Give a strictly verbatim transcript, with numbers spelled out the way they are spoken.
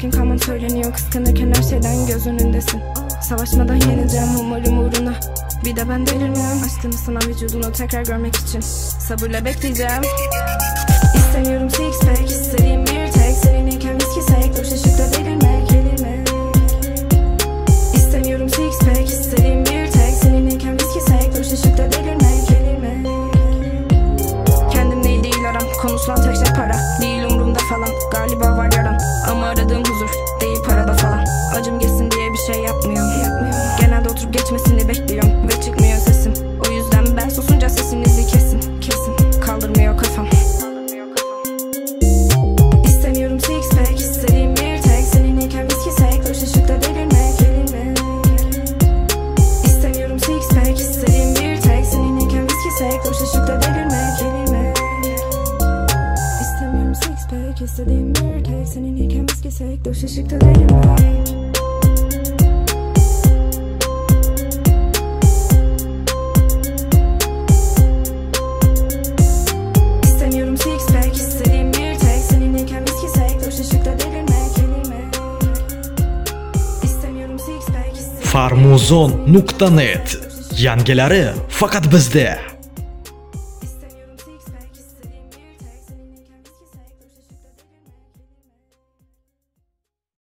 sakin kalman söyleniyor. Kıskanırken her şeyden göz önündesin. Savaşmadan yeneceğim umarım uğruna. Bir de ben delirmem. Aşkını sınan vücudunu tekrar görmek için sabırla bekleyeceğim. İstemiyorum six pack, istediğim bir tek seninleyken viski sek, boş ışıkta delirmek, delirmek. İstemiyorum six pack, istediğim bir tek seninleyken viski sek, boş ışıkta delirmek, delirmek. Kendim değil değil aram, konuşulan tek şey para. Değil umurumda falan, galiba var yaram. Ama aradığım huzur değil parada falan. Acım geçsin diye bir şey yapmıyorum. Genelde oturup geçmesini bekliyorum ve çıkmıyor sesim. O yüzden ben susunca sesinizi kesin, kesin. Kaldırmıyor kafam. İstemiyorum six pack, istediğim bir tek seninleyken viski sek, boş ışıkta delirmek, delirmek. İstemiyorum six pack, istediğim bir tek seninleyken viski sek, boş ışıkta delirmek, delirmek. İstemiyorum six pack, istediğim bir tek seninleyken viski sek, boş ışıkta delirmek. farmuzon nuqta net yangilari faqat bizda.